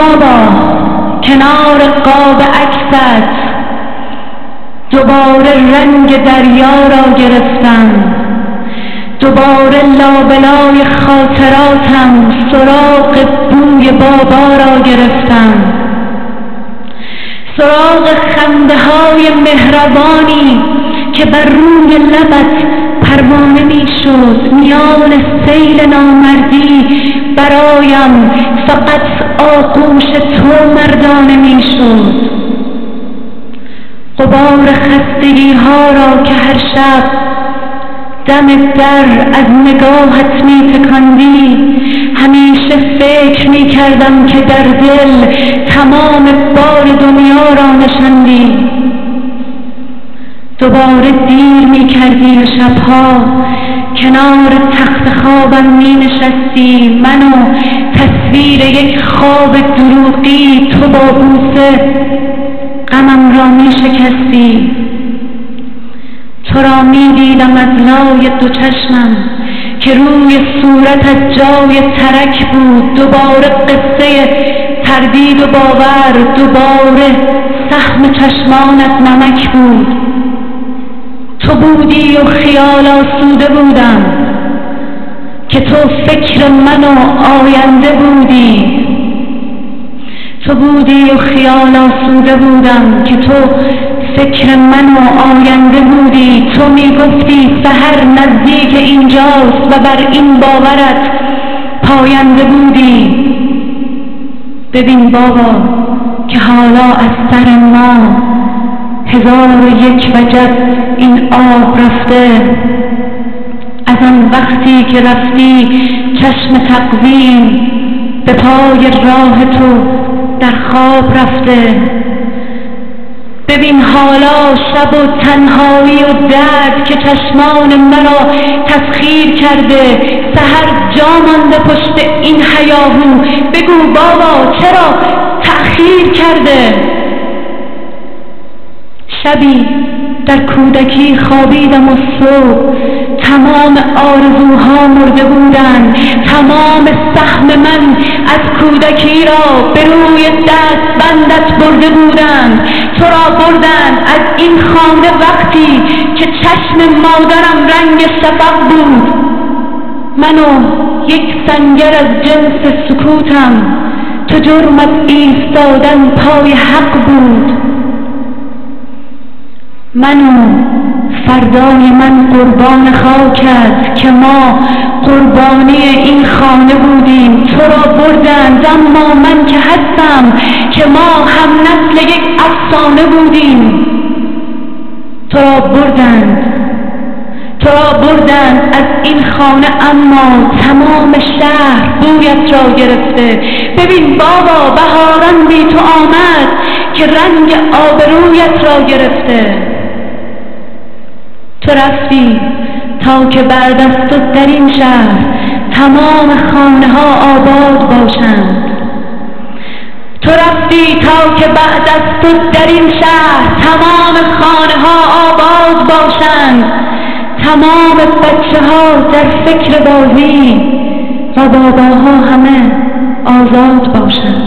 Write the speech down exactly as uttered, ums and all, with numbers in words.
بابا کنار قاب عکست دوباره رنگ دریا را گرفتم، دوباره لابلای خاطراتم سراغ بوی بابا را گرفتم، سراغ خنده های مهربانی که بر روی لبت پروانه می شد. میان سیل نامردی برایم فقط آغوش تو مردانه می شد. غبار خستگی ها را که هر شب دم در از نگاهت می تکاندی، همیشه فکر می کردم که در دل تمام بار دنیا را نشاندی. دوباره دیر می کردی و شبها کنار تخت خوابم می نشستی، من و تصویر یک خواب دروغی، تو با بوسه غمم را می شکستی. تو را می دیدم از لای دو چشمم که روی صورتت جای ترک بود. دوباره قصه تردید و باور، دوباره سهم چشمانت نمک بود. تو بودی و خیال آسوده بودم که تو فکر من و آینده بودی. تو بودی و خیال آسوده بودم که تو فکر من و آینده بودی. تو می گفتی سحر نزدیک اینجاست و بر این باورت پاینده بودی. ببین بابا که حالا از سر ما هزار و یک وجب این آب رفته. از آن وقتی که رفتی چشم تقویم به پای راه تو در خواب رفته. ببین حالا شب و تنهایی و درد که چشمان مرا تسخیر کرده. سحر جا مانده پشت این هیاهو، بگو بابا چرا تأخیر کرده. شبی در کودکی خوابیدم و صبح تمام آرزوها مرده بودند. تمام سهم من از کودکی را به روی دست بندت برده بودند. تو را بردند از این خانه وقتی که چشم مادرم رنگ شفق بود. من و یک سنگر از جنس سکوتم، تو جرمت ایستادن پای حق بود. من و فردای من قربان خاکت که ما قربانی این خانه بودیم. تو را بردند اما من که هستم که ما هم نسل یک افسانه بودیم. تو را بردند تو را بردند از این خانه اما تمام شهر بویت را گرفته. ببین بابا بهاران بی تو آمد که رنگ آبرویت را گرفته. تو رفتی تا که بعد از تو در این شهر تمام خانه ها آباد باشند. تو رفتی تا که بعد از تو در این شهر تمام خانه ها آباد باشند. تمام بچه ها در فکر بازی و باباها همه آزاد باشند.